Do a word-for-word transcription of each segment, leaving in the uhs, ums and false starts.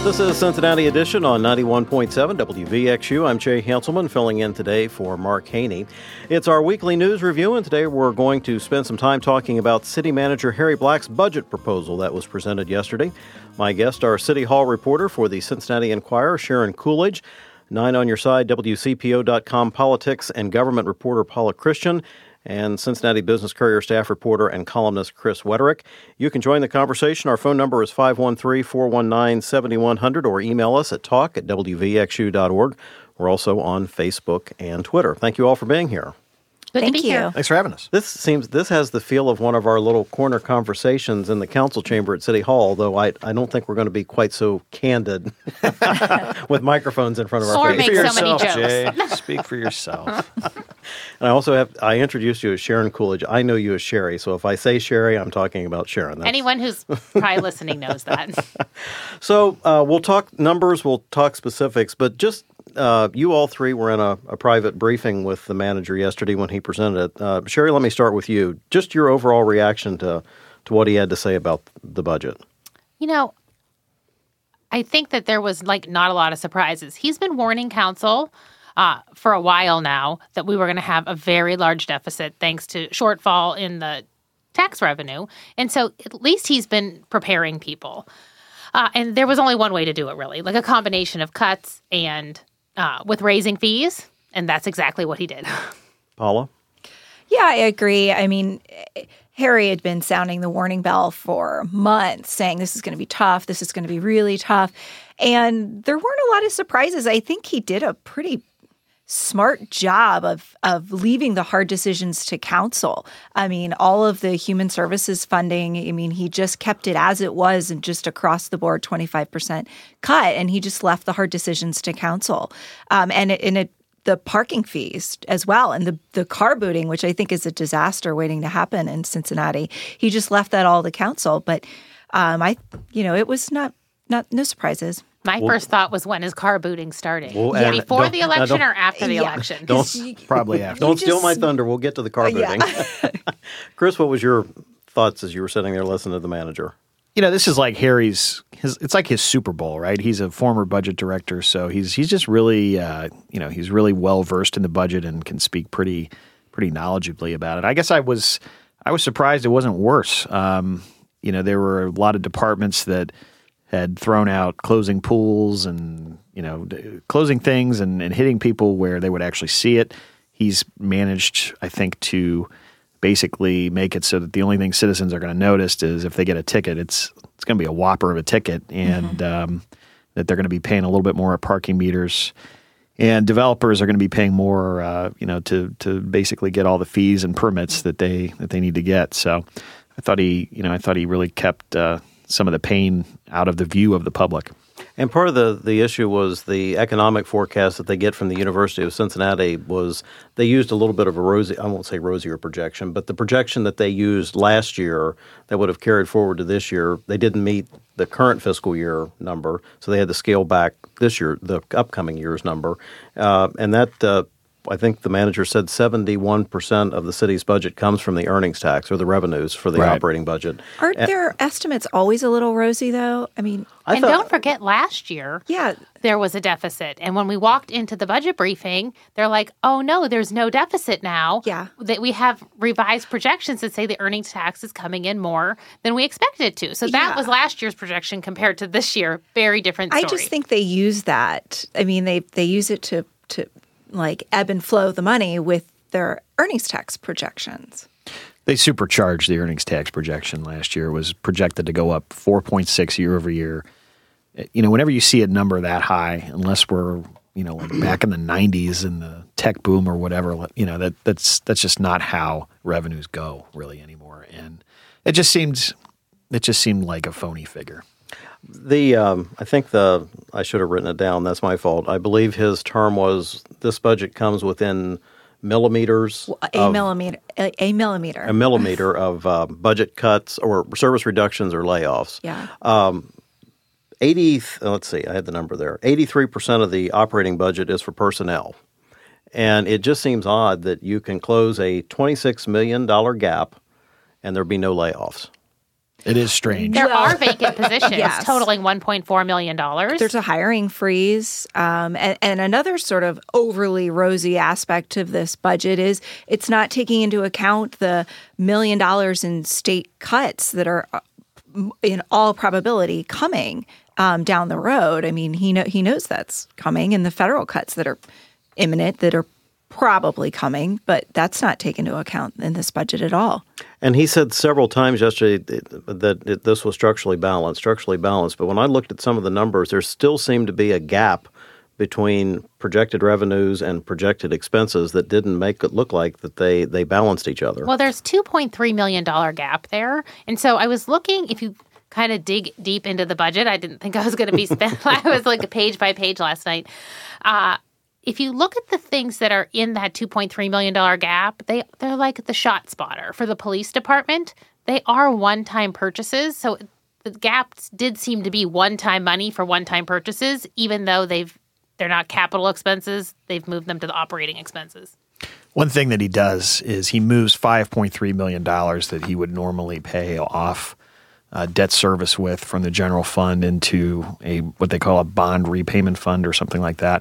This is Cincinnati Edition on ninety-one point seven W V X U. I'm Jay Hanselman, filling in today for Mark Haney. It's our weekly news review, and today we're going to spend some time talking about City Manager Harry Black's budget proposal that was presented yesterday. My guests are City Hall reporter for the Cincinnati Enquirer, Sharon Coolidge, Nine on Your Side, W C P O dot com politics and government reporter Paula Christian, and Cincinnati Business Courier staff reporter and columnist Chris Wetterick. You can join the conversation. Our phone number is five one three, four one nine, seven one zero zero or email us at talk at W V X U dot org. We're also on Facebook and Twitter. Thank you all for being here. Good Thank to be you. here. Thanks for having us. This seems this has the feel of one of our little corner conversations in the council chamber at City Hall, though I, I don't think we're going to be quite so candid with microphones in front of Or our face. make so many jokes. Jay. Speak for yourself. And I also have, I introduced you as Sharon Coolidge. I know you as Sherry, so if I say Sherry, I'm talking about Sharon. That's... Anyone who's probably listening knows that. So uh, we'll talk numbers, we'll talk specifics, but just uh, you all three were in a, a private briefing with the manager yesterday when he presented it. Uh, Sherry, let me start with you. Just your overall reaction to, to what he had to say about the budget. You know, I think that there was like not a lot of surprises. He's been warning council uh, for a while now that we were going to have a very large deficit thanks to shortfall in the tax revenue. And so at least he's been preparing people. Uh, and there was only one way to do it, really, like a combination of cuts and uh, with raising fees. And that's exactly what he did. Paula? Yeah, I agree. I mean, Harry had been sounding the warning bell for months, saying this is going to be tough, this is going to be really tough. And there weren't a lot of surprises. I think he did a pretty smart job of of leaving the hard decisions to council. I mean, all of the human services funding, I mean, he just kept it as it was and just across the board twenty-five percent cut, and he just left the hard decisions to council. Um, and it, and it the parking fees as well, and the, the car booting, which I think is a disaster waiting to happen in Cincinnati. He just left that all to council. But um, I, you know, it was not, not no surprises. My Well, first thought was, when is car booting starting? Well, Yeah, and- Before don't- the no, election don't- or after the Yeah. election? Don't, Probably after. don't You steal my just- thunder. We'll get to the car Uh, yeah. booting. Chris, what was your thoughts as you were sitting there listening to the manager? You know, this is like Harry's. His, it's like his Super Bowl, right? He's a former budget director, so he's he's just really, uh, you know, he's really well versed in the budget and can speak pretty pretty knowledgeably about it. I guess I was I was surprised it wasn't worse. Um, you know, there were a lot of departments that had thrown out closing pools and you know d- closing things and, and hitting people where they would actually see it. He's managed, I think, to basically make it so that the only thing citizens are going to notice is if they get a ticket, it's it's going to be a whopper of a ticket, and mm-hmm. um, that they're going to be paying a little bit more at parking meters, and developers are going to be paying more, uh, you know, to to basically get all the fees and permits that they that they need to get. So, I thought he, you know, I thought he really kept uh, some of the pain out of the view of the public. And part of the, the issue was the economic forecast that they get from the University of Cincinnati was they used a little bit of a rosy, I won't say rosier projection, but the projection that they used last year that would have carried forward to this year, they didn't meet the current fiscal year number, so they had to scale back this year, the upcoming year's number. Uh, and that, uh, I think the manager said seventy-one percent of the city's budget comes from the earnings tax or the revenues for the Right. operating budget. Aren't And their estimates always a little rosy, though? I mean, I and thought- don't forget, last year, yeah. there was a deficit. And when we walked into the budget briefing, they're like, oh, no, there's no deficit now. Yeah. That we have revised projections that say the earnings tax is coming in more than we expected it to. So that Yeah. was last year's projection compared to this year. Very different story. I just think they use that. I mean, they they use it to to like ebb and flow the money with their earnings tax projections. They supercharged the earnings tax projection last year. It was projected to go up four point six year over year. You know, whenever you see a number that high, unless we're, you know, like back in the nineties and the tech boom or whatever, you know, that that's that's just not how revenues go really anymore. And it just seemed it just seemed like a phony figure. The um, I think the I should have written it down. That's my fault. I believe his term was this budget comes within millimeters, A of, millimeter, a, a millimeter, a millimeter of uh, budget cuts or service reductions or layoffs. Yeah. Um, eighty. Let's see. I had the number there. Eighty-three percent of the operating budget is for personnel, and it just seems odd that you can close a twenty-six million dollar gap, and there be no layoffs. It is strange. There Well, are vacant positions yes. totaling one point four million dollars. There's a hiring freeze. Um, and, and another sort of overly rosy aspect of this budget is it's not taking into account the million dollars in state cuts that are uh, in all probability coming um, down the road. I mean, he know, he knows that's coming, and the federal cuts that are imminent that are probably coming, but that's not taken into account in this budget at all. And he said several times yesterday that it, this was structurally balanced, structurally balanced. But when I looked at some of the numbers, there still seemed to be a gap between projected revenues and projected expenses that didn't make it look like that they, they balanced each other. Well, there's two point three million dollars gap there. And so I was looking, if you kind of dig deep into the budget, I didn't think I was going to be spent. I was like a page by page last night. Uh, If you look at the things that are in that two point three million dollars gap, they, they're like the shot spotter for the police department. They are one-time purchases. So the gaps did seem to be one-time money for one-time purchases, even though they've, they're not capital expenses. They've moved them to the operating expenses. One thing that he does is he moves five point three million dollars that he would normally pay off uh, debt service with from the general fund into a what they call a bond repayment fund or something like that.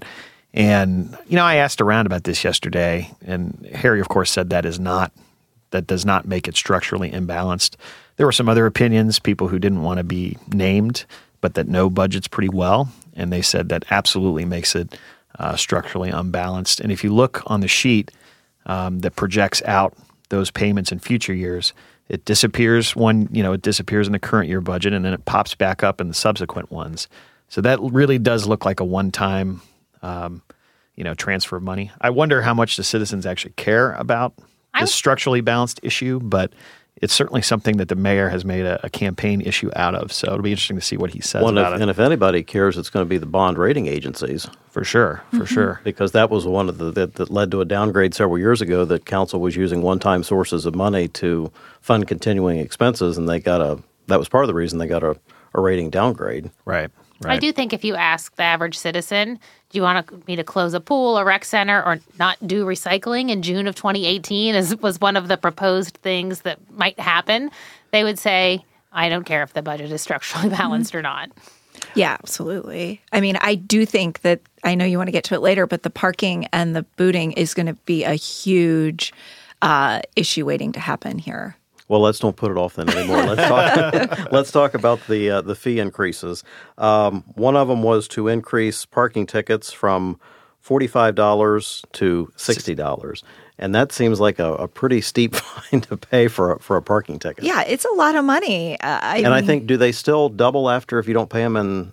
And, you know, I asked around about this yesterday, and Harry, of course, said that is not, that does not make it structurally imbalanced. There were some other opinions, people who didn't want to be named, but that know budgets pretty well, and they said that absolutely makes it uh, structurally unbalanced. And if you look on the sheet um, that projects out those payments in future years, it disappears one, you know, it disappears in the current year budget, and then it pops back up in the subsequent ones. So that really does look like a one-time Um, you know, transfer of money. I wonder how much the citizens actually care about this structurally balanced issue, but it's certainly something that the mayor has made a, a campaign issue out of. So it'll be interesting to see what he says well, about if, it. And if anybody cares, it's going to be the bond rating agencies. For sure, for mm-hmm. sure. Because that was one of the that, that led to a downgrade several years ago, that council was using one-time sources of money to fund continuing expenses, and they got a that was part of the reason they got a, a rating downgrade. Right. Right. I do think if you ask the average citizen, do you want me to close a pool, a rec center, or not do recycling in June of twenty eighteen, as was one of the proposed things that might happen, they would say, I don't care if the budget is structurally balanced mm-hmm. or not. Yeah, absolutely. I mean, I do think that, I know you want to get to it later, but the parking and the booting is going to be a huge uh, issue waiting to happen here. Well, let's don't put it off then anymore. Let's talk. let's talk about the uh, the fee increases. Um, one of them was to increase parking tickets from forty-five dollars to sixty dollars, and that seems like a, a pretty steep fine to pay for a, for a parking ticket. Yeah, it's a lot of money. Uh, I and mean, I think, do they still double after if you don't pay them in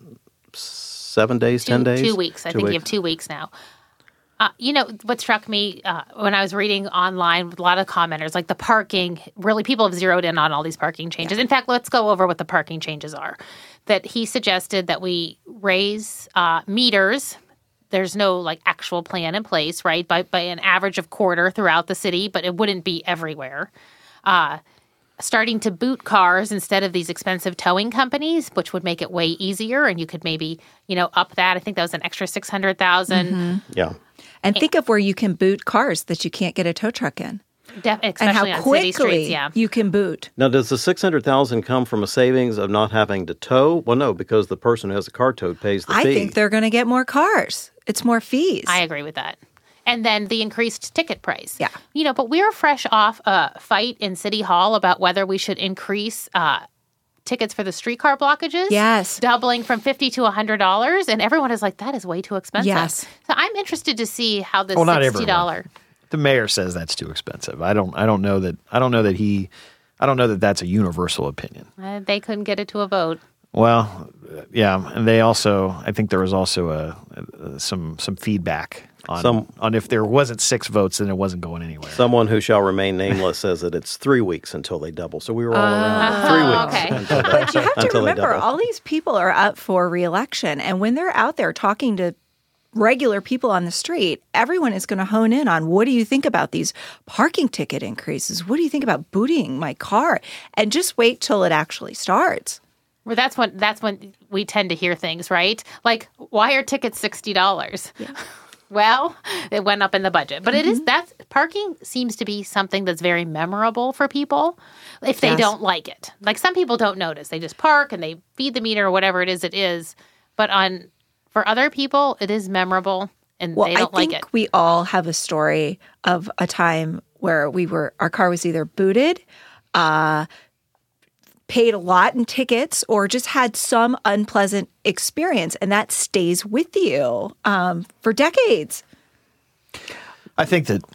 seven days, two, ten days, two weeks? I two think weeks. you have two weeks now. Uh, you know, what struck me uh, when I was reading online with a lot of commenters, like the parking, really people have zeroed in on all these parking changes. In fact, let's go over what the parking changes are. That he suggested that we raise uh, meters. There's no like actual plan in place, right, by, by an average of quarter throughout the city, but it wouldn't be everywhere. Uh, starting to boot cars instead of these expensive towing companies, which would make it way easier, and you could maybe, you know, up that. I think that was an extra six hundred thousand dollars. Mm-hmm. Yeah. And think of where you can boot cars that you can't get a tow truck in. Def- especially and how on quickly city streets, yeah. you can boot. Now, does the six hundred thousand dollars come from a savings of not having to tow? Well, no, because the person who has the car towed pays the I fee. I think they're going to get more cars. It's more fees. I agree with that. And then the increased ticket price. Yeah. You know, but we were fresh off a fight in City Hall about whether we should increase uh, tickets for the streetcar blockages. Yes. Doubling from fifty dollars to one hundred dollars. And everyone is like, that is way too expensive. Yes. So I'm interested to see how this well, not sixty dollars. Everyone. The mayor says that's too expensive. I don't. I don't know that. I don't know that he. I don't know that that's a universal opinion. Uh, they couldn't get it to a vote. Well, yeah, and they also. I think there was also a, a some some feedback on some, on if there wasn't six votes, then it wasn't going anywhere. Someone who shall remain nameless says that it's three weeks until they double. So we were all uh, around three weeks. Okay. Until they, But you have to until remember, all these people are up for re-election, and when they're out there talking to regular people on the street, everyone is going to hone in on, what do you think about these parking ticket increases? What do you think about booting my car? And just wait till it actually starts. Well, that's when that's when we tend to hear things, right? Like, why are tickets sixty dollars? Yeah. Well, it went up in the budget. But mm-hmm. it is, that's, parking seems to be something that's very memorable for people if they yes. don't like it. Like some people don't notice. They just park and they feed the meter or whatever it is it is. But on for other people, it is memorable and well, they don't I think like it. We all have a story of a time where we were, our car was either booted, uh, paid a lot in tickets, or just had some unpleasant experience, and that stays with you um, for decades. I think that,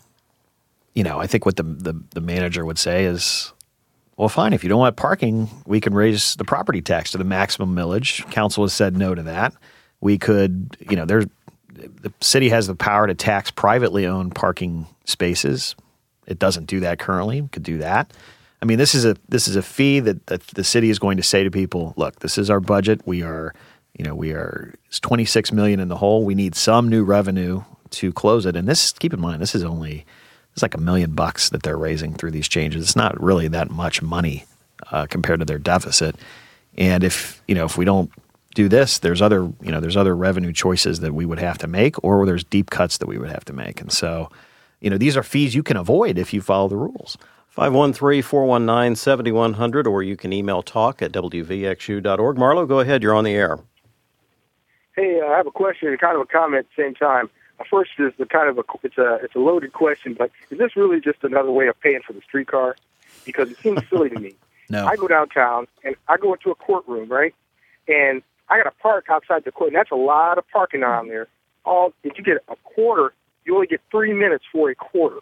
you know, I think what the, the the manager would say is, well, fine, if you don't want parking, we can raise the property tax to the maximum millage. Council has said no to that. We could, you know, there's the city has the power to tax privately owned parking spaces. It doesn't do that currently. We could do that. I mean, this is a this is a fee that, that the city is going to say to people, look, this is our budget. We are, you know, we are it's twenty-six million dollars in the hole. We need some new revenue to close it. And this, keep in mind, this is only it's like a million bucks that they're raising through these changes. It's not really that much money uh, compared to their deficit. And if, you know, if we don't do this, there's other, you know, there's other revenue choices that we would have to make, or there's deep cuts that we would have to make. And so, you know, these are fees you can avoid if you follow the rules. five one three, four one nine, seven one zero zero, or you can email talk at w v x u dot org. Marlo, go ahead. You're on the air. Hey, uh, I have a question and kind of a comment at the same time. Uh, first is the kind of a it's a it's a loaded question, but is this really just another way of paying for the streetcar? Because it seems silly to me. No. I go downtown and I go into a courtroom, right? And I got to park outside the court, and that's a lot of parking on there. All if you get a quarter, you only get three minutes for a quarter.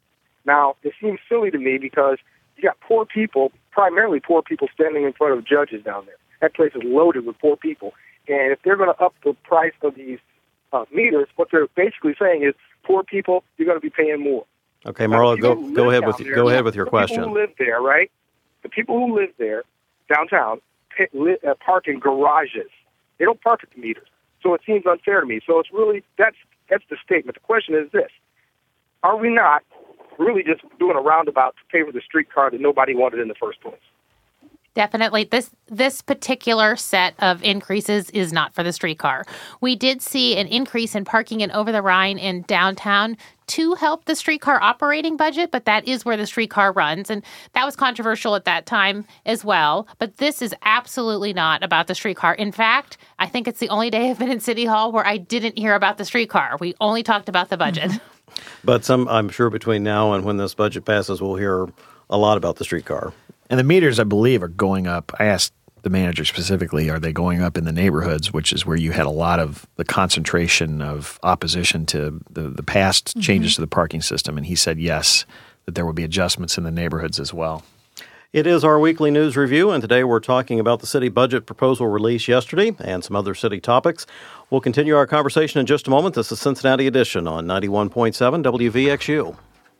Now, it seems silly to me because you got poor people, primarily poor people, standing in front of judges down there. That place is loaded with poor people. And if they're going to up the price of these uh, meters, what they're basically saying is, poor people, you're going to be paying more. Okay, Marlo, go go ahead with there, go ahead with your the question. The people who live there, right? The people who live there downtown pay, li, uh, park in garages. They don't park at the meters. So it seems unfair to me. So it's really that's that's the statement. The question is this: are we not really just doing a roundabout to pay for the streetcar that nobody wanted in the first place? Definitely. This this particular set of increases is not for the streetcar. We did see an increase in parking in Over the Rhine in downtown to help the streetcar operating budget, but that is where the streetcar runs. And that was controversial at that time as well. But this is absolutely not about the streetcar. In fact, I think it's the only day I've been in City Hall where I didn't hear about the streetcar. We only talked about the budget. Mm-hmm. But some, I'm sure between now and when this budget passes, we'll hear a lot about the streetcar. And the meters, I believe, are going up. I asked the manager specifically, are they going up in the neighborhoods, which is where you had a lot of the concentration of opposition to the, the past mm-hmm. changes to the parking system? And he said yes, that there will be adjustments in the neighborhoods as well. It is our weekly news review, and today we're talking about the city budget proposal released yesterday and some other city topics. We'll continue our conversation in just a moment. This is Cincinnati Edition on ninety-one point seven W V X U.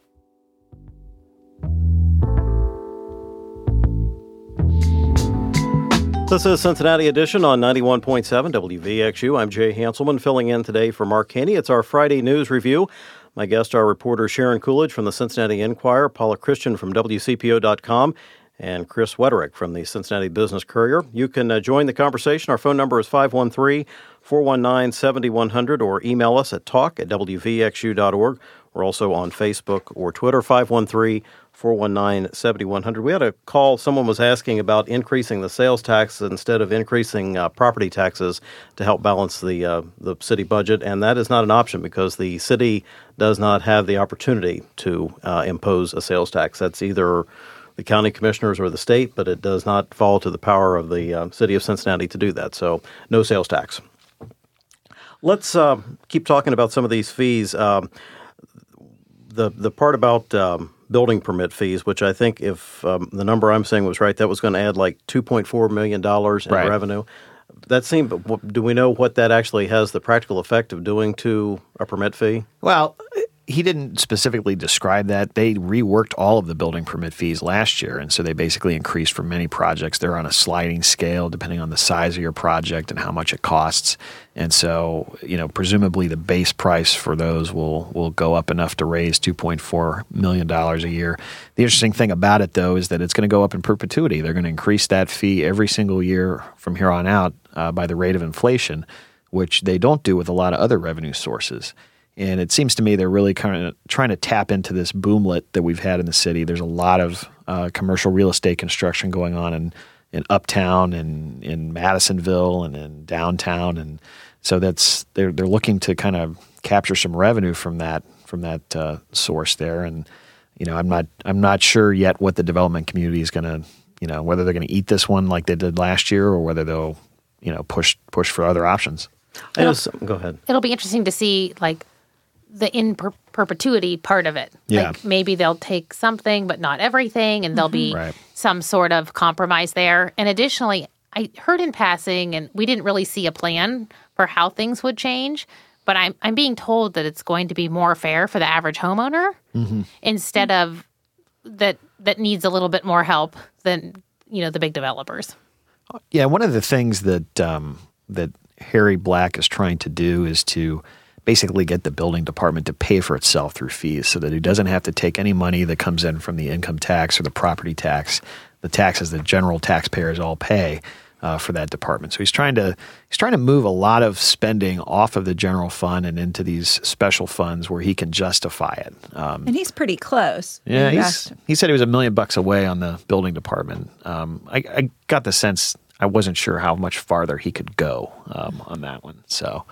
This is Cincinnati Edition on ninety-one point seven W V X U. I'm Jay Hanselman, filling in today for Mark Haney. It's our Friday news review. My guests are reporter Sharon Coolidge from the Cincinnati Enquirer, Paula Christian from W C P O dot com, and Chris Wederick from the Cincinnati Business Courier. You can uh, join the conversation. Our phone number is five one three, four one nine, seven one zero zero or email us at talk at w v x u dot org. We're also on Facebook or Twitter, five one three, four one nine, seven one zero zero. We had a call. Someone was asking about increasing the sales tax instead of increasing uh, property taxes to help balance the uh, the city budget, and that is not an option because the city does not have the opportunity to uh, impose a sales tax. That's either the county commissioners or the state, but it does not fall to the power of the uh, city of Cincinnati to do that. So no sales tax. Let's uh, keep talking about some of these fees. Um, the the part about um, building permit fees, which I think if um, the number I'm saying was right, that was going to add like two point four million dollars in right. revenue. That seemed, but do we know what that actually has the practical effect of doing to a permit fee? Well, he didn't specifically describe that. They reworked all of the building permit fees last year, and so they basically increased for many projects. They're on a sliding scale depending on the size of your project and how much it costs. And so, you know, presumably the base price for those will will go up enough to raise two point four million dollars a year. The interesting thing about it, though, is that it's going to go up in perpetuity. They're going to increase that fee every single year from here on out uh, by the rate of inflation, which they don't do with a lot of other revenue sources. And it seems to me they're really kind of trying to tap into this boomlet that we've had in the city. There's a lot of uh, commercial real estate construction going on in, in Uptown and in Madisonville and in downtown, and so that's they're they're looking to kind of capture some revenue from that from that uh, source there. And you know, I'm not I'm not sure yet what the development community is going to, you know, whether they're going to eat this one like they did last year, or whether they'll, you know, push push for other options. I know some, go ahead. It'll be interesting to see like the in per- perpetuity part of it. Yeah. Like maybe they'll take something but not everything, and there'll be Right. some sort of compromise there. And additionally, I heard in passing, and we didn't really see a plan for how things would change, but I'm I'm being told that it's going to be more fair for the average homeowner Mm-hmm. instead of that that needs a little bit more help than, you know, the big developers. Yeah, one of the things that um, that Harry Black is trying to do is to basically get the building department to pay for itself through fees, so that he doesn't have to take any money that comes in from the income tax or the property tax, the taxes that general taxpayers all pay uh, for that department. So he's trying to he's trying to move a lot of spending off of the general fund and into these special funds where he can justify it. Um, And he's pretty close. Yeah, You he's, asked him. he said he was a million bucks away on the building department. Um, I, I got the sense I wasn't sure how much farther he could go um, on that one. So,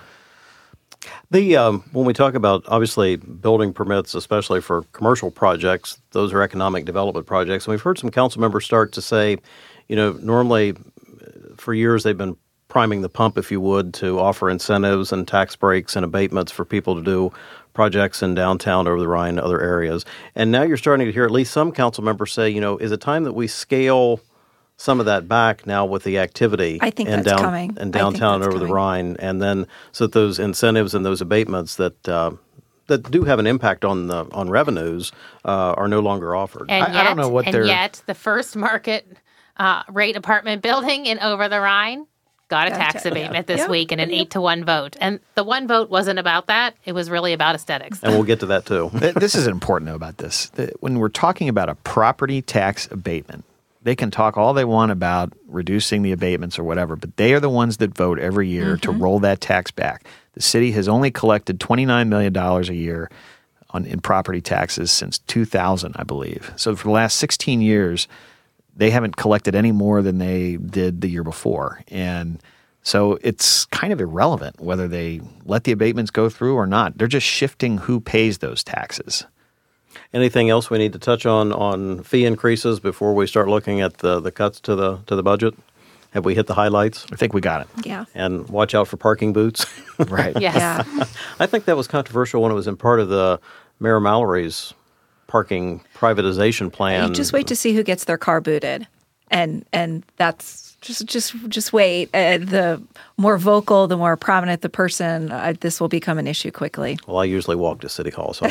The um, when we talk about obviously building permits, especially for commercial projects, those are economic development projects. And we've heard some council members start to say, you know, normally for years they've been priming the pump, if you would, to offer incentives and tax breaks and abatements for people to do projects in downtown, over the Rhine, and other areas. And now you're starting to hear at least some council members say, you know, is it time that we scale some of that back now with the activity I think in that's down, coming. in I think downtown that's over the coming. Rhine, and then so that those incentives and those abatements that uh, that do have an impact on the on revenues uh, are no longer offered. And I- I yet, don't know what and they're- yet the first market uh, rate apartment building in Over the Rhine got a Got a tax tax- abatement this Yep. week in an eight to one vote. And the one vote wasn't about that. It was really about aesthetics. And we'll get to that too. th- this is important though about this. That when we're talking about a property tax abatement, they can talk all they want about reducing the abatements or whatever, but they are the ones that vote every year to roll that tax back. The city has only collected twenty-nine million dollars a year on in property taxes since two thousand, I believe. So for the last sixteen years, they haven't collected any more than they did the year before. And so it's kind of irrelevant whether they let the abatements go through or not. They're just shifting who pays those taxes. Anything else we need to touch on on fee increases before we start looking at the, the cuts to the to the budget? Have we hit the highlights? I think we got it. Yeah. And watch out for parking boots. Right. Yes. Yeah. I think that was controversial when it was in part of the Mayor Mallory's parking privatization plan. You just wait to see who gets their car booted, and and that's just just just wait. Uh, the more vocal, the more prominent the person, uh, this will become an issue quickly. Well, I usually walk to City Hall, so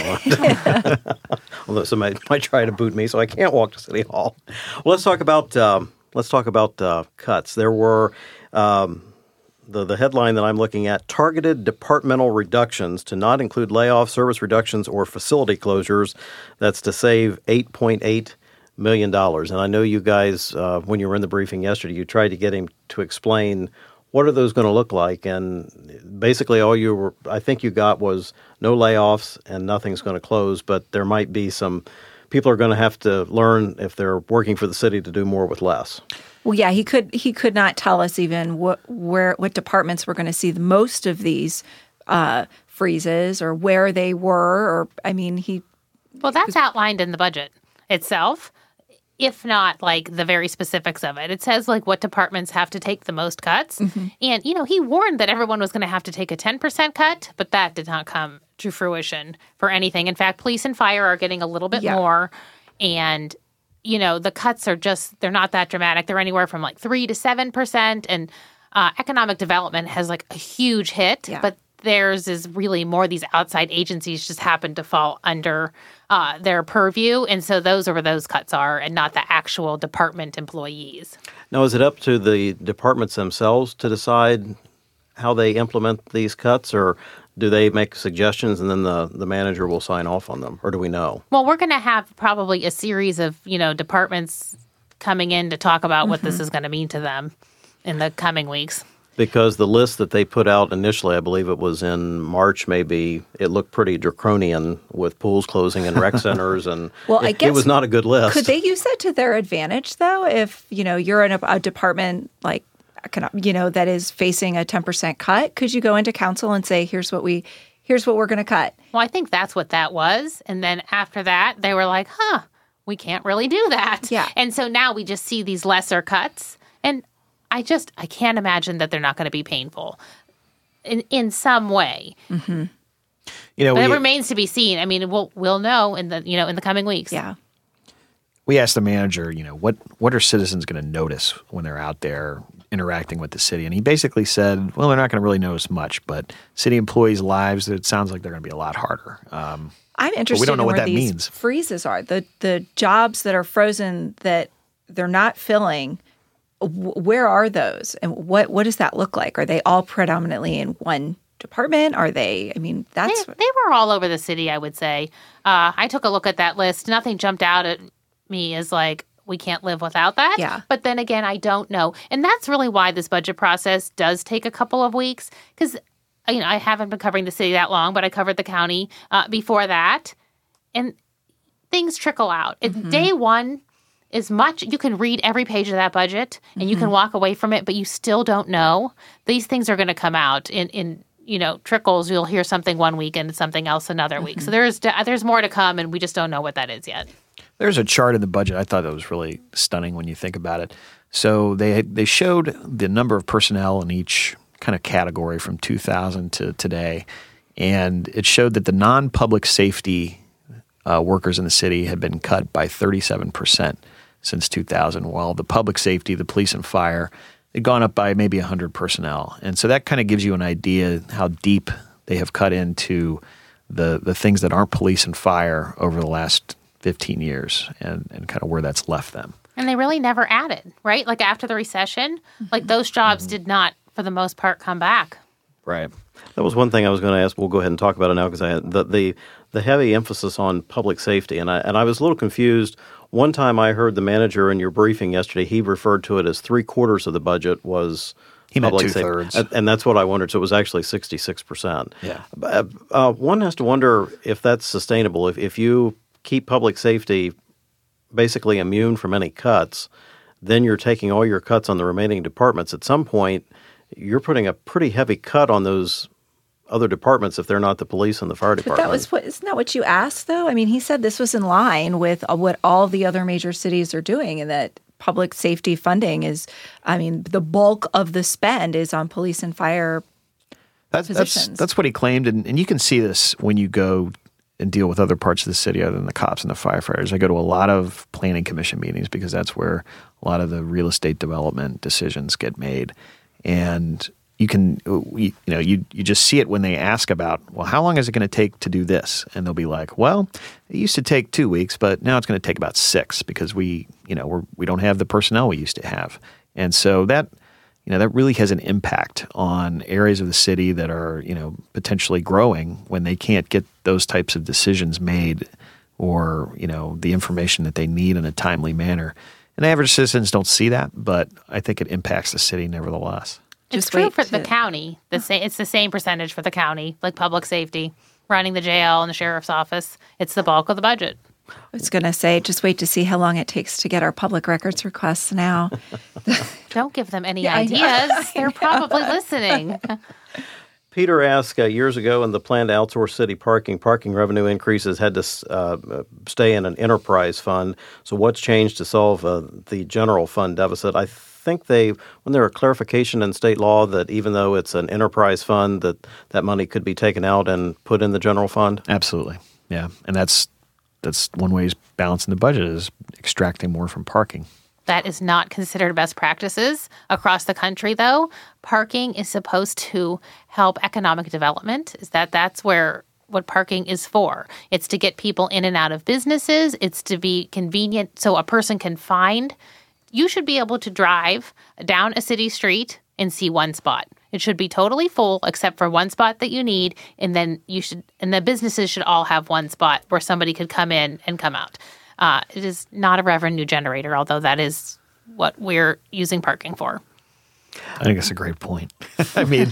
I won't. Although somebody might try to boot me, so I can't walk to City Hall. Well, let's talk about um, let's talk about uh, cuts. There were um, the the headline that I'm looking at: targeted departmental reductions to not include layoffs, service reductions, or facility closures. That's to save eight point eight million dollars. And I know you guys, uh, when you were in the briefing yesterday, you tried to get him to explain what are those going to look like. And basically all you were, I think you got was no layoffs and nothing's going to close, but there might be some people are going to have to learn if they're working for the city to do more with less. Well, yeah, he could he could not tell us even what where what departments were going to see the most of these uh, freezes or where they were. Or I mean, he Well, that's outlined in the budget itself, if not like the very specifics of it. It says like what departments have to take the most cuts. Mm-hmm. And, you know, he warned that everyone was going to have to take a ten percent cut, but that did not come to fruition for anything. In fact, police and fire are getting a little bit Yeah. more. And, you know, the cuts are just, they're not that dramatic. They're anywhere from like three to seven percent. And uh, economic development has like a huge hit, Yeah. but theirs is really more these outside agencies just happen to fall under uh, their purview. And so those are where those cuts are and not the actual department employees. Now, is it up to the departments themselves to decide how they implement these cuts, or do they make suggestions and then the, the manager will sign off on them, or do we know? Well, we're going to have probably a series of, you know, departments coming in to talk about what this is going to mean to them in the coming weeks. Because the list that they put out initially, I believe it was in March maybe, it looked pretty draconian with pools closing and rec centers, and well, it, I guess, it was not a good list. Could they use that to their advantage, though? If, you know, you're in a, a department like, you know, that is facing a ten percent cut, could you go into council and say, here's what we, here's what we're going to cut? Well, I think that's what that was. And then after that, they were like, huh, we can't really do that. Yeah. And so now we just see these lesser cuts. And I just, I can't imagine that they're not going to be painful in in some way. Mm-hmm. You know, but we, it remains to be seen. I mean, we'll we'll know in the you know in the coming weeks. Yeah. We asked the manager, you know, what what are citizens going to notice when they're out there interacting with the city? And he basically said, well, they're not going to really notice much, but city employees' lives, it sounds like they're going to be a lot harder. Um, I'm interested we don't know in what where that these means. freezes are. The the jobs that are frozen that they're not filling. Where are those, and what what does that look like? Are they all predominantly in one department? Are they? I mean, that's They, they were all over the city, I would say. Uh, I took a look at that list. Nothing jumped out at me as like, we can't live without that. Yeah. But then again, I don't know. And that's really why this budget process does take a couple of weeks. Because, you know, I haven't been covering the city that long, but I covered the county uh, before that. And things trickle out. Mm-hmm. Day one is much, you can read every page of that budget and mm-hmm. you can walk away from it, but you still don't know. These things are going to come out in, in, you know, trickles. You'll hear something one week and something else another mm-hmm. week. So there's there's more to come, and we just don't know what that is yet. There's a chart in the budget. I thought that was really stunning when you think about it. So they they showed the number of personnel in each kind of category from two thousand to today, and it showed that the non-public safety uh, workers in the city had been cut by thirty-seven percent since two thousand, while the public safety, the police and fire, had gone up by maybe one hundred personnel. And so that kind of gives you an idea how deep they have cut into the the things that aren't police and fire over the last fifteen years, and, and kind of where that's left them. And they really never added, right? Like after the recession, mm-hmm. like those jobs mm-hmm. did not, for the most part, come back. Right. That was one thing I was going to ask. We'll go ahead and talk about it now because I had the, the the heavy emphasis on public safety, and I and I was a little confused. One time I heard the manager in your briefing yesterday, he referred to it as three quarters of the budget was he public meant two safety. thirds, and, and that's what I wondered. So it was actually sixty-six percent. Yeah. Uh, uh, one has to wonder if that's sustainable. If if you keep public safety basically immune from any cuts, then you're taking all your cuts on the remaining departments. At some point, you're putting a pretty heavy cut on those other departments if they're not the police and the fire department. But that was what, isn't that what you asked, though? I mean, he said this was in line with what all the other major cities are doing, and that public safety funding is, I mean, the bulk of the spend is on police and fire that's, positions. That's, that's what he claimed, and, and you can see this when you go and deal with other parts of the city other than the cops and the firefighters. I go to a lot of planning commission meetings because that's where a lot of the real estate development decisions get made. And you can, you know, you you just see it when they ask about, well, how long is it going to take to do this? And they'll be like, well, it used to take two weeks, but now it's going to take about six because we, you know, we're, we don't have the personnel we used to have. And so that, you know, that really has an impact on areas of the city that are, you know, potentially growing when they can't get those types of decisions made or, you know, the information that they need in a timely manner. And average citizens don't see that, but I think it impacts the city nevertheless. It's Just true for to, the county. The same, it's the same percentage for the county, like public safety, running the jail and the sheriff's office. It's the bulk of the budget. I was going to say, just wait to see how long it takes to get our public records requests now. Don't give them any Yeah, I ideas. know. I They're know. probably listening. Peter asked uh, years ago in the plan to outsource city parking, parking revenue increases had to uh, stay in an enterprise fund. So what's changed to solve uh, the general fund deficit? I think they, when there a clarification in state law that even though it's an enterprise fund, that that money could be taken out and put in the general fund? Absolutely. Yeah. And that's that's one way is balancing the budget is extracting more from parking. That is not considered best practices across the country, though. Parking is supposed to help economic development. Is that that's where what parking is for? It's to get people in and out of businesses. It's to be convenient so a person can find. You should be able to drive down a city street and see one spot. It should be totally full except for one spot that you need, and then you should and the businesses should all have one spot where somebody could come in and come out. Uh, it is not a revenue generator, although that is what we're using parking for. I think that's a great point. I mean,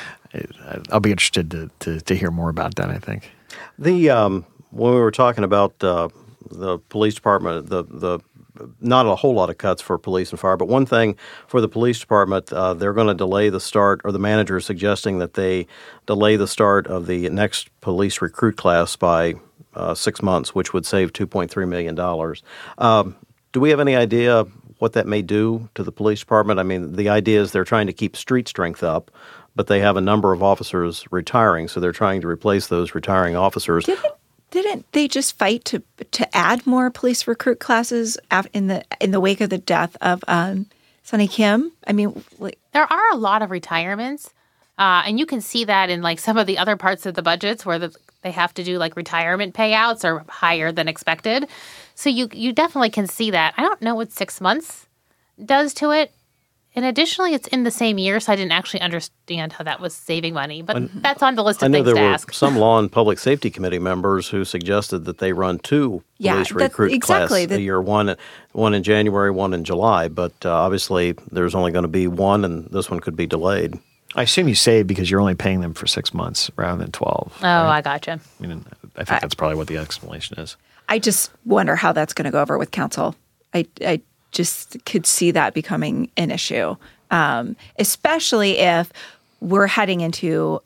I'll be interested to, to, to hear more about that, I think. The um, when we were talking about uh, the police department, the the not a whole lot of cuts for police and fire, but one thing for the police department, uh, they're going to delay the start, or the manager is suggesting that they delay the start of the next police recruit class by uh, six months, which would save two point three million dollars. Um, do we have any idea what that may do to the police department? I mean, the idea is they're trying to keep street strength up, but they have a number of officers retiring, so they're trying to replace those retiring officers. Didn't, didn't they just fight to to add more police recruit classes af- in the in the wake of the death of um, Sonny Kim? I mean, like, there are a lot of retirements, uh, and you can see that in like some of the other parts of the budgets where the, they have to do like retirement payouts are higher than expected. So you you definitely can see that. I don't know what six months does to it. And additionally, it's in the same year, so I didn't actually understand how that was saving money. But and that's on the list of I know things there to were ask. some law and public safety committee members who suggested that they run two Yeah, police that's recruit exactly classes the- a year, one one in January, one in July. But uh, obviously, there's only going to be one, and this one could be delayed. I assume you save because you're only paying them for six months rather than twelve. Oh, right? I gotcha. I mean, I think that's probably what the explanation is. I just wonder how that's going to go over with council. I I just could see that becoming an issue, um, especially if we're heading into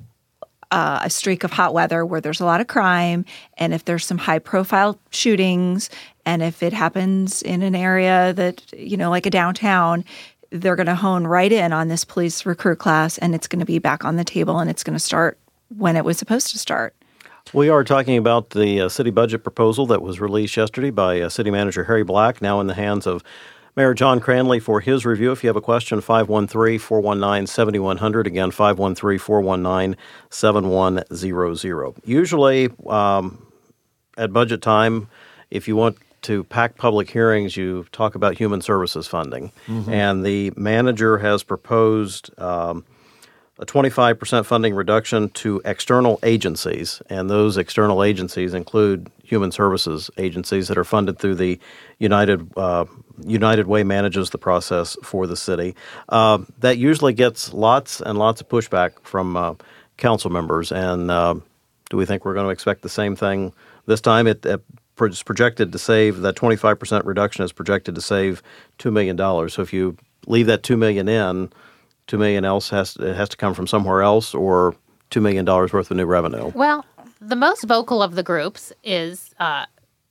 uh, a streak of hot weather where there's a lot of crime, and if there's some high-profile shootings, and if it happens in an area that, you know, like a downtown, they're going to hone right in on this police recruit class, and it's going to be back on the table, and it's going to start when it was supposed to start. We are talking about the uh, city budget proposal that was released yesterday by uh, City Manager Harry Black, now in the hands of Mayor John Cranley for his review. If you have a question, five one three, four one nine, seven one zero zero. Again, five one three, four one nine, seven one zero zero. Usually um, at budget time, if you want to pack public hearings, you talk about human services funding. Mm-hmm. And the manager has proposed um, a twenty-five percent funding reduction to external agencies, and those external agencies include human services agencies that are funded through the United uh, United Way manages the process for the city. Uh, that usually gets lots and lots of pushback from uh, council members, and uh, do we think we're going to expect the same thing this time? It, it is projected to save, that twenty-five percent reduction is projected to save two million dollars. So if you leave that two million dollars in, two million dollars else has it has to come from somewhere else, or two million dollars worth of new revenue. Well, the most vocal of the groups is uh,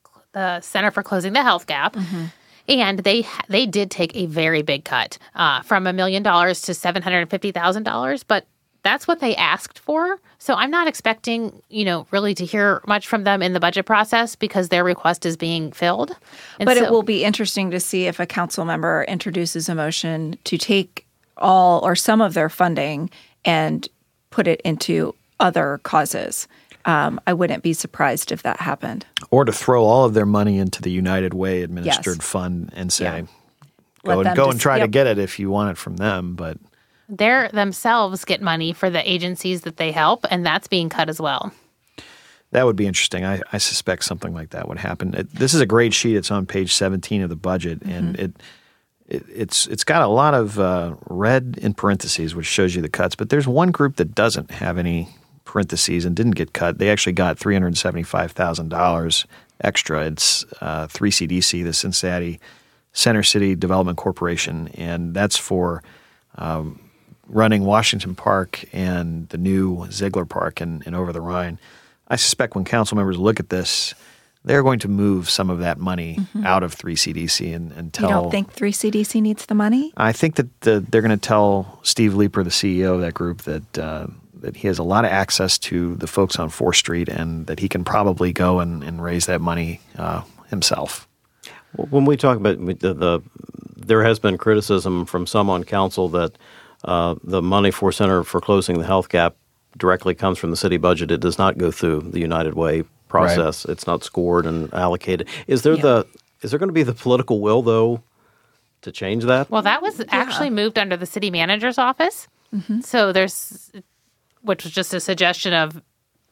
the Center for Closing the Health Gap. Mm-hmm. And they they did take a very big cut uh, from a million dollars to seven hundred fifty thousand dollars. But that's what they asked for. So I'm not expecting, you know, really to hear much from them in the budget process because their request is being filled. And but so, it will be interesting to see if a council member introduces a motion to take all or some of their funding and put it into other causes. Um, I wouldn't be surprised if that happened. Or to throw all of their money into the United Way administered Yes. fund and say, Yeah. go, Let and, them go just- and try to yep. get it if you want it from them. But they themselves get money for the agencies that they help, and that's being cut as well. that would be interesting. I, I suspect something like that would happen. It, this is a great sheet. It's on page seventeen of the budget, mm-hmm. and it, it it's it's got a lot of uh, red in parentheses, which shows you the cuts. But there's one group that doesn't have any parentheses and didn't get cut. They actually got three hundred seventy-five thousand dollars extra. It's uh, three C D C, the Cincinnati Center City Development Corporation, and that's for um, running Washington Park and the new Ziegler Park in, in Over the Rhine. I suspect when council members look at this, they're going to move some of that money mm-hmm. out of three C D C and, and tell. You don't think three C D C needs the money? I think that the, they're going to tell Steve Leeper, the C E O of that group, that uh, that he has a lot of access to the folks on fourth Street and that he can probably go and, and raise that money uh, himself. When we talk about the, the, there has been criticism from some on council that uh, the money for Center for Closing the Health Gap directly comes from the city budget. It does not go through the United Way process. Right. It's not scored and allocated. Is there yeah. the is there going to be the political will though to change that? Well, that was yeah. actually moved under the city manager's office. Mm-hmm. So there's, which was just a suggestion of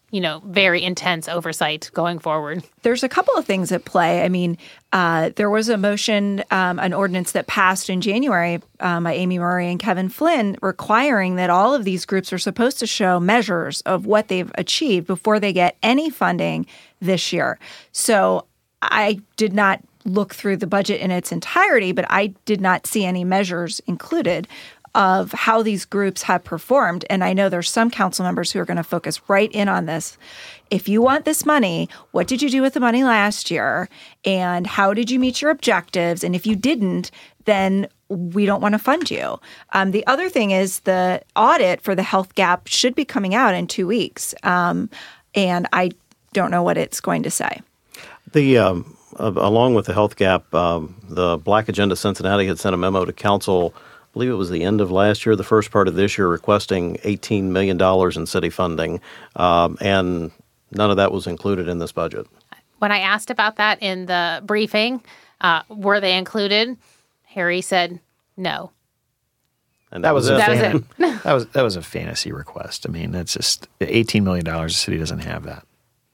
you know, very intense oversight going forward. There's a couple of things at play. I mean, uh, there was a motion, um, an ordinance that passed in January um, by Amy Murray and Kevin Flynn requiring that all of these groups are supposed to show measures of what they've achieved before they get any funding this year. So I did not look through the budget in its entirety, but I did not see any measures included of how these groups have performed. And I know there's some council members who are going to focus right in on this. If you want this money, what did you do with the money last year? And how did you meet your objectives? And if you didn't, then we don't want to fund you. Um, the other thing is the audit for the health gap should be coming out in two weeks. Um, and I don't know what it's going to say. The um, uh, along with the health gap, um, the Black Agenda Cincinnati had sent a memo to council, I believe it was the end of last year, the first part of this year, requesting eighteen million dollars in city funding, um, and none of that was included in this budget. When I asked about that in the briefing, uh, were they included? Harry said no. And that, that was, was a that fan- was it. that was that was a fantasy request. I mean, that's just eighteen million dollars. The city doesn't have that.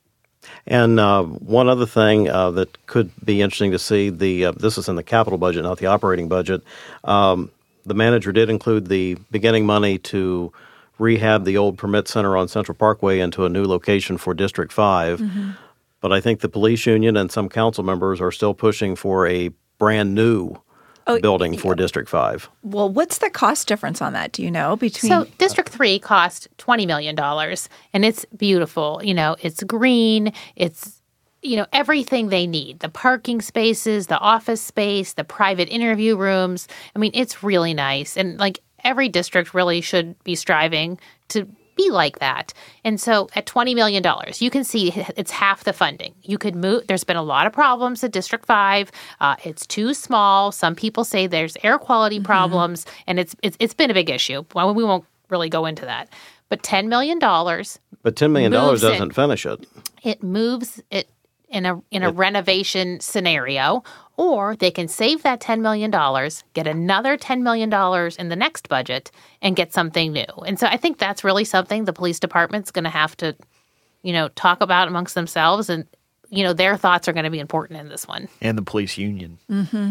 And uh, one other thing uh, that could be interesting to see, the uh, this is in the capital budget, not the operating budget. Um, the manager did include the beginning money to rehab the old permit center on Central Parkway into a new location for District five. Mm-hmm. But I think the police union and some council members are still pushing for a brand new oh, building for yeah. District five. Well, what's the cost difference on that? Do you know? Between So District three cost twenty million dollars, and it's beautiful. You know, it's green. It's, you know, everything they need. The parking spaces, the office space, the private interview rooms. I mean, it's really nice. And like every district really should be striving to be like that. And so at twenty million dollars, you can see it's half the funding. You could move. There's been a lot of problems at District five. Uh, it's too small. Some people say there's air quality mm-hmm. problems, and it's, it's it's been a big issue. Well, we won't really go into that. But ten million dollars. But ten million dollars doesn't it, finish it. It moves it in a in a it, renovation scenario, or they can save that ten million dollars, get another ten million dollars in the next budget, and get something new. And so I think that's really something the police department's going to have to, you know, talk about amongst themselves. And, you know, their thoughts are going to be important in this one. And the police union. Mm-hmm.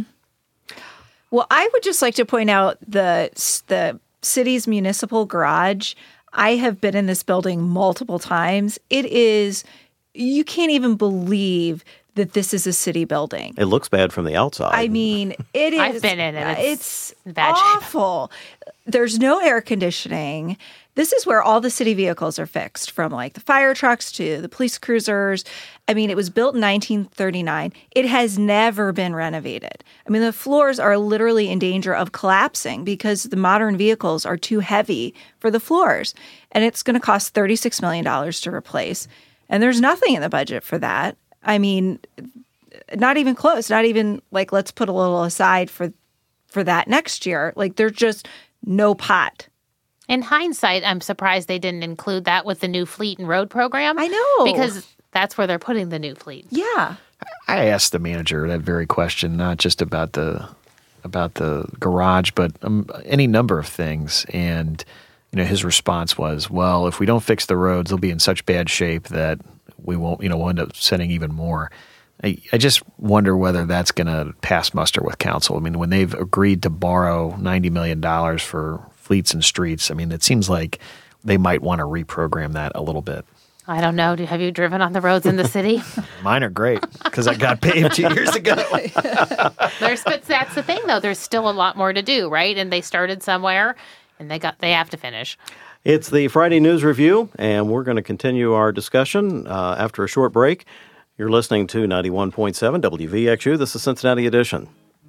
Well, I would just like to point out the the city's municipal garage. I have been in this building multiple times. It is, you can't even believe that this is a city building. It looks bad from the outside. I mean, it is. I've been in it. It's, it's bad awful. Shape. There's no air conditioning. This is where all the city vehicles are fixed, from like the fire trucks to the police cruisers. I mean, it was built in nineteen thirty-nine. It has never been renovated. I mean, the floors are literally in danger of collapsing because the modern vehicles are too heavy for the floors. And it's going to cost thirty-six million dollars to replace. And there's nothing in the budget for that. I mean, not even close. Not even like, let's put a little aside for for that next year. Like, there's just no pot. In hindsight, I'm surprised they didn't include that with the new fleet and road program. I know. Because that's where they're putting the new fleet. Yeah. I asked the manager that very question, not just about the about the garage, but um, any number of things. And, you know, his response was, well, if we don't fix the roads, they'll be in such bad shape that we won't, you know, we'll end up sending even more. I, I just wonder whether that's going to pass muster with council. I mean, when they've agreed to borrow ninety million dollars for fleets and streets, I mean, it seems like they might want to reprogram that a little bit. I don't know. Have you driven on the roads in the city? Mine are great because I got paved two years ago. There's, but that's the thing, though. There's still a lot more to do, right? And they started somewhere, and they got they have to finish. It's the Friday News Review, and we're going to continue our discussion uh, after a short break. You're listening to ninety-one point seven W V X U. This is Cincinnati Edition.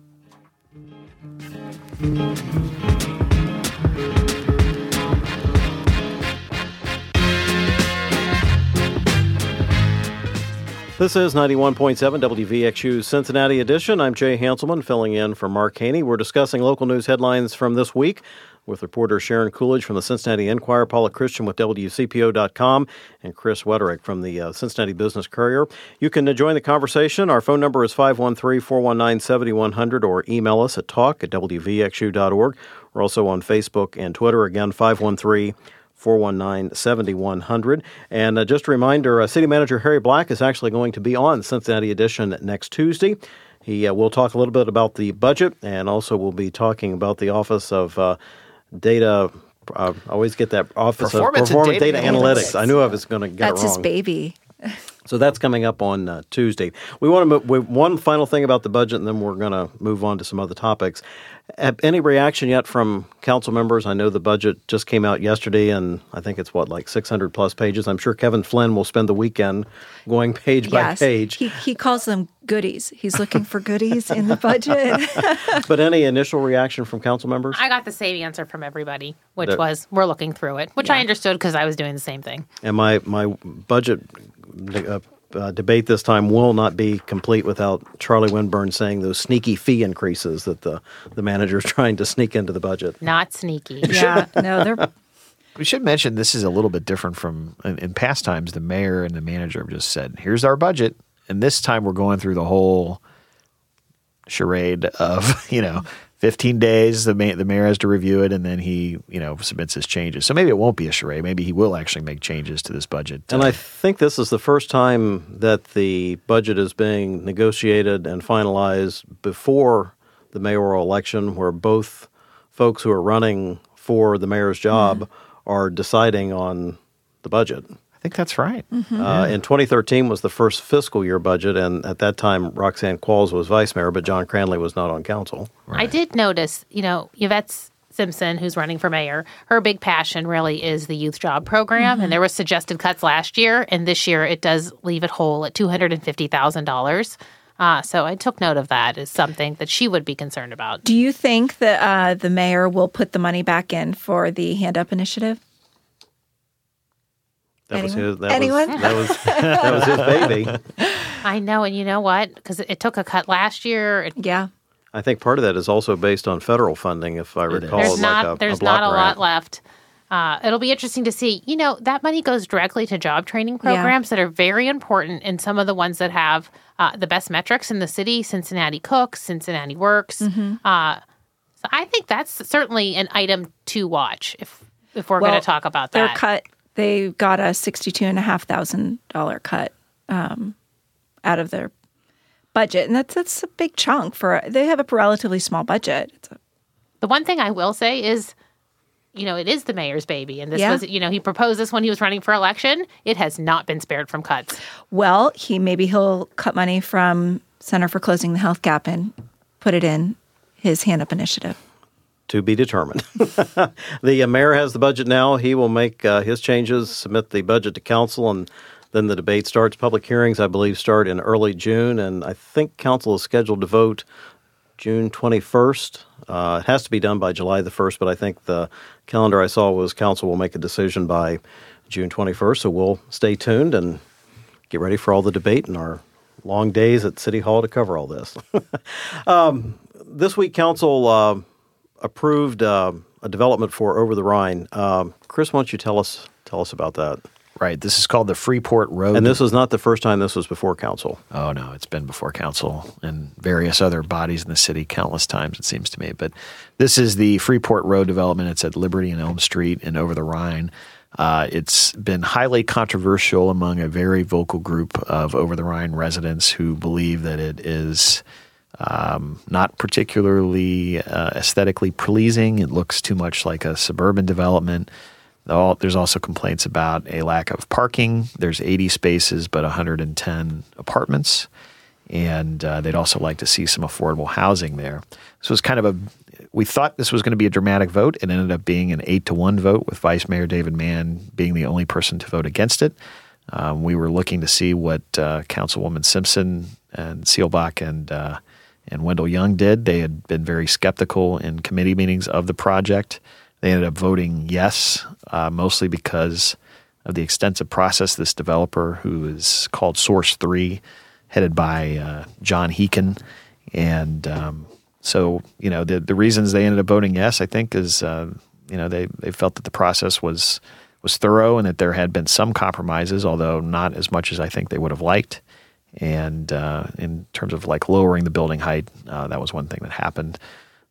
This is ninety-one point seven W V X U Cincinnati Edition. I'm Jay Hanselman, filling in for Mark Haney. We're discussing local news headlines from this week with reporter Sharon Coolidge from the Cincinnati Enquirer, Paula Christian with W C P O dot com, and Chris Wetterick from the uh, Cincinnati Business Courier. You can uh, join the conversation. Our phone number is five one three, four one nine, seven one zero zero or email us at talk at W V X U dot org. We're also on Facebook and Twitter. Again, five one three, four one nine, seven one zero zero. And uh, just a reminder, uh, City Manager Harry Black is actually going to be on Cincinnati Edition next Tuesday. He uh, will talk a little bit about the budget, and also we'll be talking about the Office of uh, Data. Uh, I always get that Office Performance of Performance and Data, Data Analytics. Analytics. I knew I was going to get That's it wrong. his baby. So that's coming up on uh, Tuesday. We want to move with one final thing about the budget, and then we're going to move on to some other topics. Have any reaction yet from council members? I know the budget just came out yesterday, and I think it's, what, like six hundred plus pages? I'm sure Kevin Flynn will spend the weekend going page Yes. by page. He, he calls them goodies. He's looking for goodies in the budget. But any initial reaction from council members? I got the same answer from everybody, which That- was we're looking through it, which I understood because I was doing the same thing. And my, my budget uh, uh, debate this time will not be complete without Charlie Winburn saying those sneaky fee increases that the, the manager is trying to sneak into the budget. Not sneaky. Yeah, no, they're We should mention this is a little bit different from in, in past times. The mayor and the manager have just said, "Here's our budget," and this time we're going through the whole charade of you know fifteen days. The ma- the mayor has to review it, and then he you know submits his changes. So maybe it won't be a charade. Maybe he will actually make changes to this budget. And I think this is the first time that the budget is being negotiated and finalized before the mayoral election, where both folks who are running for the mayor's job mm. are deciding on the budget. I think that's right. Mm-hmm. Uh, in twenty thirteen was the first fiscal year budget, and at that time, Roxanne Qualls was vice mayor, but John Cranley was not on council. I did notice, you know, Yvette Simpson, who's running for mayor, her big passion really is the youth job program. Mm-hmm. And there were suggested cuts last year, and this year it does leave it whole at two hundred fifty thousand dollars. Uh, so I took note of that as something that she would be concerned about. Do you think that uh, the mayor will put the money back in for the Hand Up initiative? That Anyone? was his. That Anyone? Was, that was that was his baby. I know, and you know what? Because it took a cut last year. It, Yeah. I think part of that is also based on federal funding, if I recall. there's like not a, there's a block not a grant. lot left. Uh, it'll be interesting to see. You know, that money goes directly to job training programs yeah. that are very important, and some of the ones that have uh, the best metrics in the city: Cincinnati Cooks, Cincinnati Works. Mm-hmm. Uh, so I think that's certainly an item to watch if if we're well, going to talk about that. Their cut, they got a sixty-two and a half thousand dollar cut um, out of their budget, and that's that's a big chunk for. They have a relatively small budget. It's a, the one thing I will say is, you know, it is the mayor's baby. And this yeah. was, you know, he proposed this when he was running for election. It has not been spared from cuts. Well, he maybe he'll cut money from Center for Closing the Health Gap and put it in his Hand Up initiative. To be determined. The uh, mayor has the budget now. He will make uh, his changes, submit the budget to council, and then the debate starts. Public hearings, I believe, start in early June, and I think council is scheduled to vote June twenty-first. Uh, it has to be done by July the first, but I think the calendar I saw was council will make a decision by June twenty-first, so we'll stay tuned and get ready for all the debate and our long days at City Hall to cover all this. um, this week, council uh, approved uh, a development for Over the Rhine. Um, Chris, why don't you tell us tell us about that? Right. This is called the Freeport Road. And this is not the first time this was before council. Oh, no. It's been before council and various other bodies in the city countless times, it seems to me. But this is the Freeport Road development. It's at Liberty and Elm Street and Over the Rhine. Uh, it's been highly controversial among a very vocal group of Over the Rhine residents who believe that it is um, not particularly uh, aesthetically pleasing. It looks too much like a suburban development. There's also complaints about a lack of parking. There's eighty spaces, but one hundred ten apartments. And uh, they'd also like to see some affordable housing there. So it's kind of a, we thought this was going to be a dramatic vote. It ended up being an eight to one vote with Vice Mayor David Mann being the only person to vote against it. Um, we were looking to see what uh, Councilwoman Simpson and Seelbach and uh, and Wendell Young did. They had been very skeptical in committee meetings of the project. They ended up voting yes, uh, mostly because of the extensive process. This developer, who is called Source three, headed by uh, John Heekin. And um, so, you know, the the reasons they ended up voting yes, I think, is, uh, you know, they, they felt that the process was was thorough and that there had been some compromises, although not as much as I think they would have liked. And uh, in terms of like lowering the building height, uh, that was one thing that happened.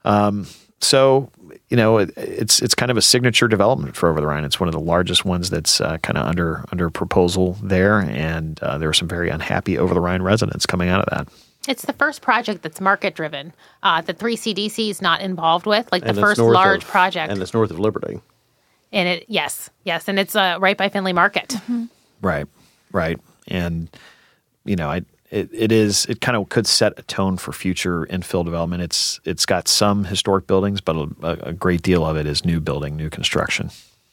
Um, so, you know, it, it's it's kind of a signature development for Over the Rhine. It's one of the largest ones that's uh, kind of under under proposal there, and uh, there are some very unhappy Over the Rhine residents coming out of that. It's the first project that's market-driven uh, that three C D C is not involved with, like And the it's first north large of- project. And it's north of Liberty. And it, yes, yes, and it's uh, right by Finley Market. Mm-hmm. Right, right. And, you know, I it, it is, it kind of could set a tone for future infill development. It's It's got some historic buildings, but a, a great deal of it is new building, new construction.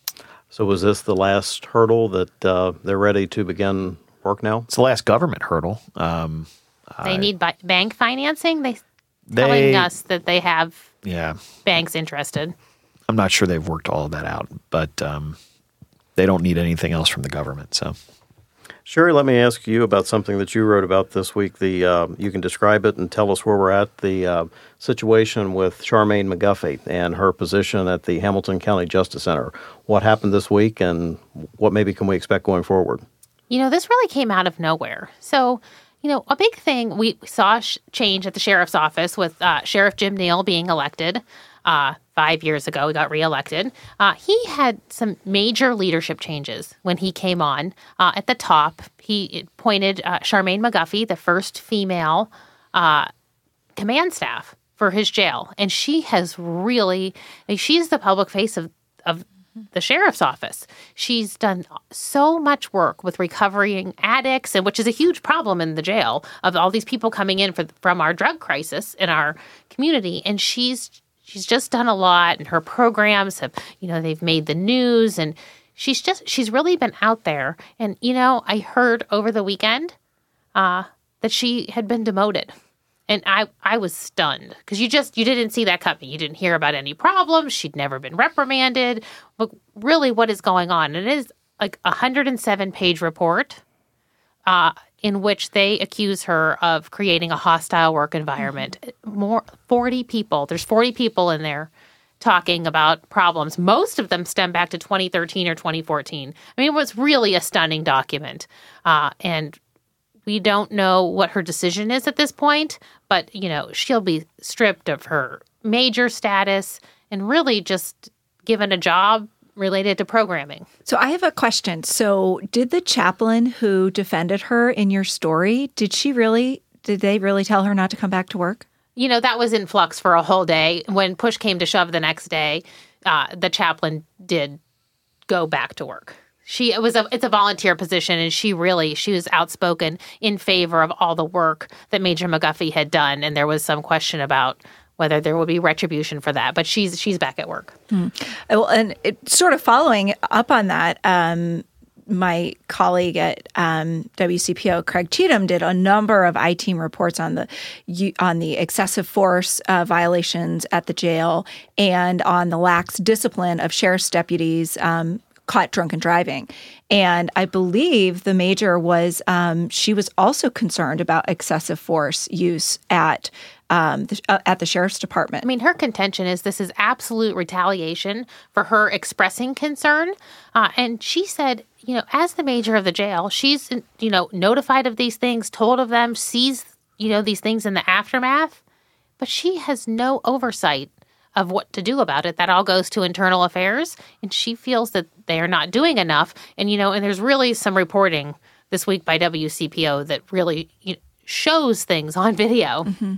So was this the last hurdle that uh, they're ready to begin work now? It's the last government hurdle. Um, They need bi- bank financing. They They- telling us that they have yeah, banks interested. I'm not sure they've worked all of that out, but um, they don't need anything else from the government. So, Sherry, let me ask you about something that you wrote about this week. The uh, you can describe it and tell us where we're at. The uh, situation with Charmaine McGuffey and her position at the Hamilton County Justice Center. What happened this week, and what maybe can we expect going forward? You know, this really came out of nowhere. So, you know, a big thing we saw sh- change at the sheriff's office with uh, Sheriff Jim Neal being elected uh, five years ago. He got reelected. Uh, he had some major leadership changes when he came on. Uh, at the top, he appointed uh, Charmaine McGuffey, the first female uh, command staff for his jail. And she has really, like, she's the public face of, of the sheriff's office. She's done so much work with recovering addicts, and which is a huge problem in the jail of all these people coming in for, from our drug crisis in our community. And she's she's just done a lot, and her programs have, you know, they've made the news, and she's just she's really been out there. And you know, I heard over the weekend uh, that she had been demoted. And I, I was stunned because you just, you didn't see that coming. You didn't hear about any problems. She'd never been reprimanded. But really, what is going on? It is like a one hundred seven page report uh, in which they accuse her of creating a hostile work environment. Mm-hmm. More forty people. There's forty people in there talking about problems. Most of them stem back to twenty thirteen or twenty fourteen. I mean, it was really a stunning document. Uh, and we don't know what her decision is at this point, but, you know, she'll be stripped of her major status and really just given a job related to programming. So I have a question. So did the chaplain who defended her in your story, did she really, did they really tell her not to come back to work? You know, that was in flux for a whole day. When push came to shove the next day, uh, the chaplain did go back to work. She it was a it's a volunteer position, and she really she was outspoken in favor of all the work that Major McGuffey had done, and there was some question about whether there would be retribution for that. But she's she's back at work. Hmm. Well, and it, sort of following up on that, um, my colleague at um, W C P O, Craig Cheatham, did a number of I-team reports on the on the excessive force uh, violations at the jail and on the lax discipline of sheriff's deputies Um, caught drunken driving. And I believe the major was, um, she was also concerned about excessive force use at um, the, uh, at the sheriff's department. I mean, her contention is this is absolute retaliation for her expressing concern. Uh, and she said, you know, as the major of the jail, she's, you know, notified of these things, told of them, sees, you know, these things in the aftermath, but she has no oversight of what to do about it. That all goes to internal affairs, and she feels that they are not doing enough. And, you know, and there's really some reporting this week by W C P O that really you know, shows things on video. Mm-hmm.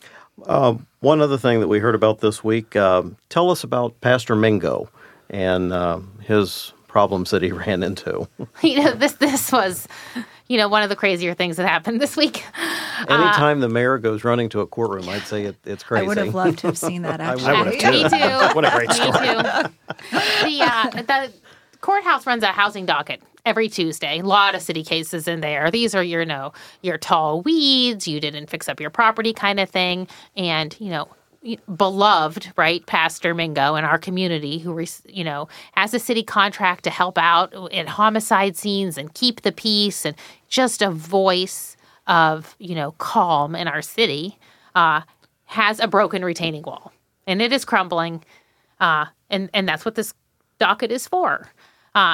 Uh, one other thing that we heard about this week, uh, tell us about Pastor Mingo and uh, his problems that he ran into. You know, this this was, you know, one of the crazier things that happened this week. Anytime uh, the mayor goes running to a courtroom, I'd say it, it's crazy. I would have loved to have seen that, actually. I would have too. Me too. What a great story. Me too. The, uh, the courthouse runs a housing docket every Tuesday. A lot of city cases in there. These are your, you know, your tall weeds, you didn't fix up your property kind of thing. And, you know, beloved, right, Pastor Mingo in our community who, you know, has a city contract to help out in homicide scenes and keep the peace and just a voice of, you know, calm in our city, uh, has a broken retaining wall. And it is crumbling. Uh, and, and that's what this docket is for. Uh,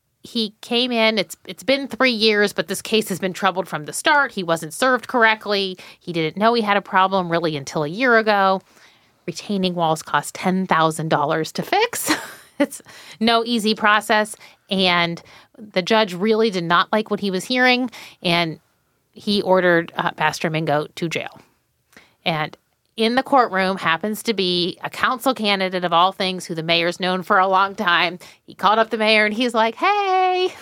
he came in, it's it's been three years, but this case has been troubled from the start. He wasn't served correctly. He didn't know he had a problem really until a year ago. retaining walls cost ten thousand dollars to fix. It's no easy process. And the judge really did not like what he was hearing. And he ordered uh, Pastor Mingo to jail. And in the courtroom happens to be a council candidate of all things who the mayor's known for a long time. He called up the mayor and he's like, hey,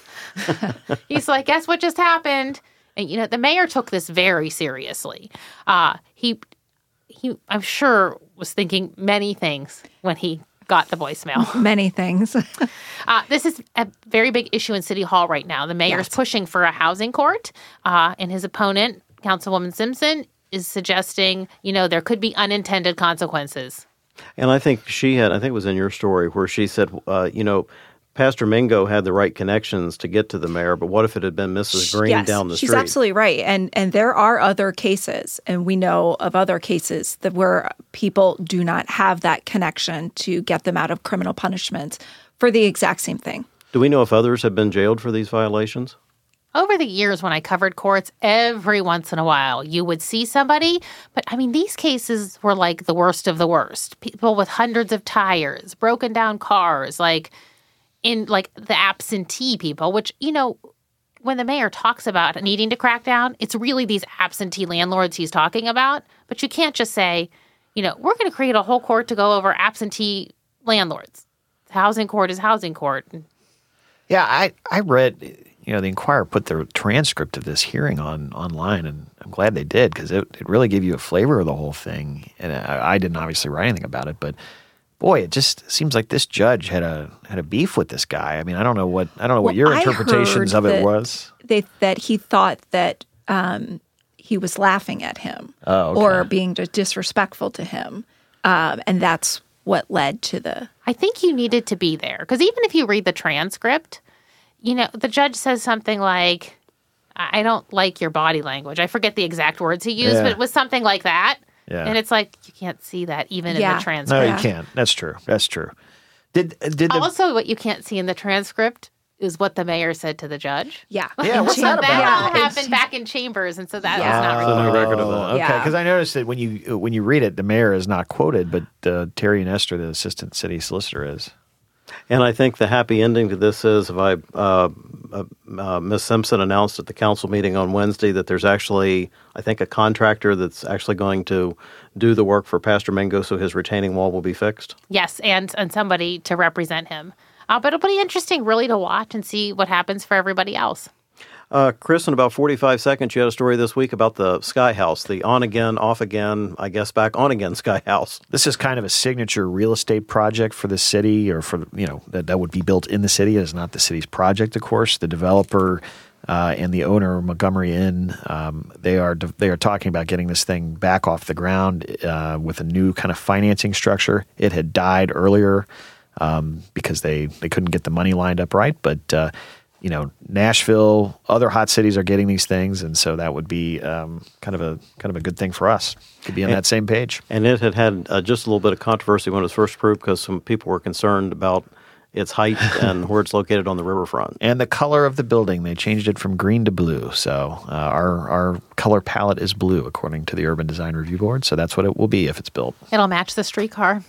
he's like, guess what just happened? And, you know, the mayor took this very seriously. Uh, he, he, I'm sure, was thinking many things when he got the voicemail. Many things. uh, this is a very big issue in City Hall right now. The mayor's yes. pushing for a housing court, uh, and his opponent, Councilwoman Simpson, is suggesting, you know, there could be unintended consequences. And I think she had, I think it was in your story, where she said, uh, you know, Pastor Mingo had the right connections to get to the mayor, but what if it had been Missus Green yes, down the she's street? She's absolutely right. And and there are other cases, and we know of other cases that where people do not have that connection to get them out of criminal punishment for the exact same thing. Do we know if others have been jailed for these violations? Over the years when I covered courts, every once in a while you would see somebody. But, I mean, these cases were like the worst of the worst. People with hundreds of tires, broken down cars, like in like the absentee people, which, you know, when the mayor talks about needing to crack down, it's really these absentee landlords he's talking about. But you can't just say, you know, we're going to create a whole court to go over absentee landlords. Housing court is housing court. Yeah, I, I read... You know, the Inquirer put the transcript of this hearing on online, and I'm glad they did because it, it really gave you a flavor of the whole thing. And I, I didn't obviously write anything about it, but boy, it just seems like this judge had a had a beef with this guy. I mean, I don't know what I don't know well, what your I interpretations of it was. They, that he thought that um, he was laughing at him oh, okay. or being disrespectful to him, um, and that's what led to the. I think you needed to be there because even if you read the transcript. You know, the judge says something like, I don't like your body language. I forget the exact words he used, yeah. but it was something like that. Yeah. And it's like, you can't see that even yeah. in the transcript. No, Yeah. you can't. That's true. That's true. Did did the, Also, what you can't see in the transcript is what the mayor said to the judge. Yeah. Yeah, what's that about? That all Yeah. happened back in chambers, and so that Yeah. was not So no recorded. record of that. Okay, Yeah. because I noticed that when you when you read it, the mayor is not quoted, but uh, Terry Nestor, the assistant city solicitor, is. And I think the happy ending to this is, if I, uh, uh, uh, Miz Simpson announced at the council meeting on Wednesday that there's actually, I think, a contractor that's actually going to do the work for Pastor Mingo, so his retaining wall will be fixed. Yes, and, and somebody to represent him. Uh, but it'll be interesting, really, to watch and see what happens for everybody else. Uh, Chris, in about forty-five seconds, you had a story this week about the Sky House, the on-again, off-again, I guess back on-again Sky House. This is kind of a signature real estate project for the city, or for, you know, that, that would be built in the city. It is not the city's project, of course. The developer uh, and the owner, Montgomery Inn, um, they are they are talking about getting this thing back off the ground uh, with a new kind of financing structure. It had died earlier um, because they, they couldn't get the money lined up right, but uh, you know, Nashville, other hot cities are getting these things, and so that would be um, kind of a kind of a good thing for us to be on and, that same page. And it had had uh, just a little bit of controversy when it was first approved because some people were concerned about its height and where it's located on the riverfront. And the color of the building, they changed it from green to blue. So uh, our our color palette is blue, according to the Urban Design Review Board. So that's what it will be if it's built. It'll match the streetcar,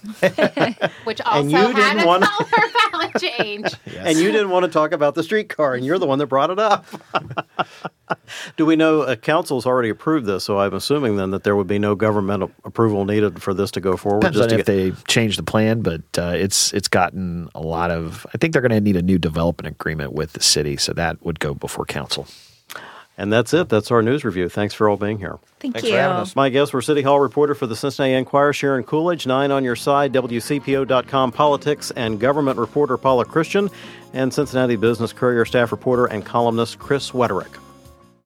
which also And you had didn't a wanna- color palette change. Yes. And you didn't want to talk about the streetcar, and you're the one that brought it up. Do we know uh, council's already approved this? So I'm assuming then that there would be no government a- approval needed for this to go forward. Depends just on to if get- they change the plan, but uh, it's it's gotten a lot of. I think they're going to need a new development agreement with the city, so that would go before council. And that's it. That's our news review. Thanks for all being here. Thank Thanks you. for having us. My guests were City Hall reporter for the Cincinnati Enquirer, Sharon Coolidge, Nine on Your Side, W C P O dot com politics and government reporter Paula Christian, and Cincinnati Business Courier staff reporter and columnist Chris Wetterick.